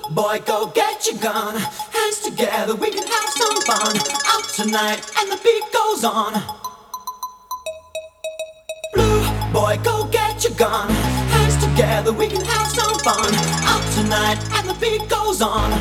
Boy, go get your gun. Hands together, we can have some fun. Out tonight, and the beat goes on. Blue, boy, go get your gun. Hands together, we can have some fun. Out tonight, and the beat goes on.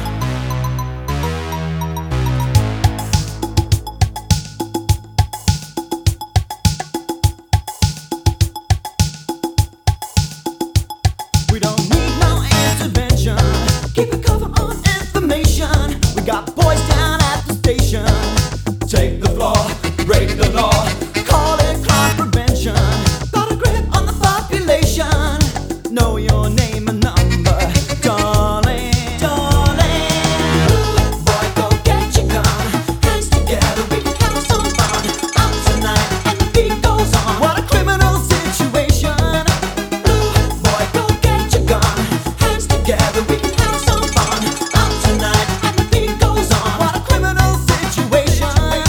We don't need no intervention. Keep it cover on information. We got boys down at the station. Take the floor, break the law. Call it crime prevention. Got a grip on the population. Know your name and number, darling, darling. Boy, go get your gun. Hands together, we can have some fun. Out tonight, and the beat goes on. What a criminal situation. Boy, go get your gun. Hands together, we can have some fun. Out tonight, and the beat goes on. What a criminal situation.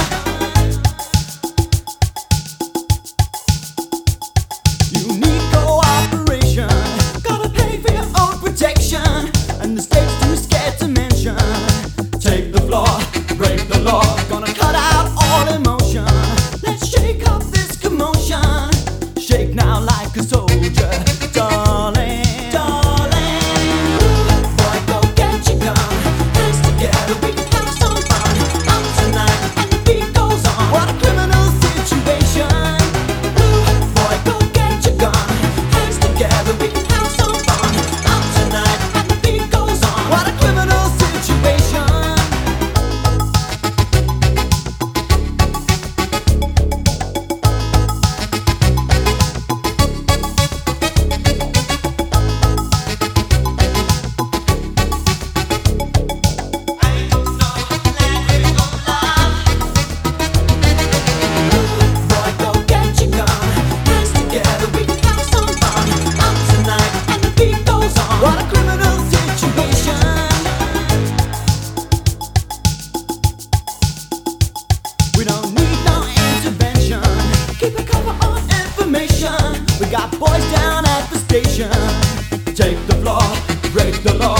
You need cooperation. Gotta pay for your own protection. And the state's too scared to mention. Take the floor, break the law. Gonna cut out all emotion. Let's shake up this commotion. Shake now like a soldier, darling, darling. Boy, go get your gun. Hands together, we can have some fun. Out tonight, and the beat goes on. What a criminal situation. Boy, go get your gun. Hands together, we can have some fun. Out tonight, and the beat goes on. What a criminal situation. Boy, go get your gun. Hands together, we can have some fun. Out tonight, and the beat goes on. What a criminal situation. We don't need no intervention. Keep it cover on information. We got boys down at the station. Take the floor, break the law.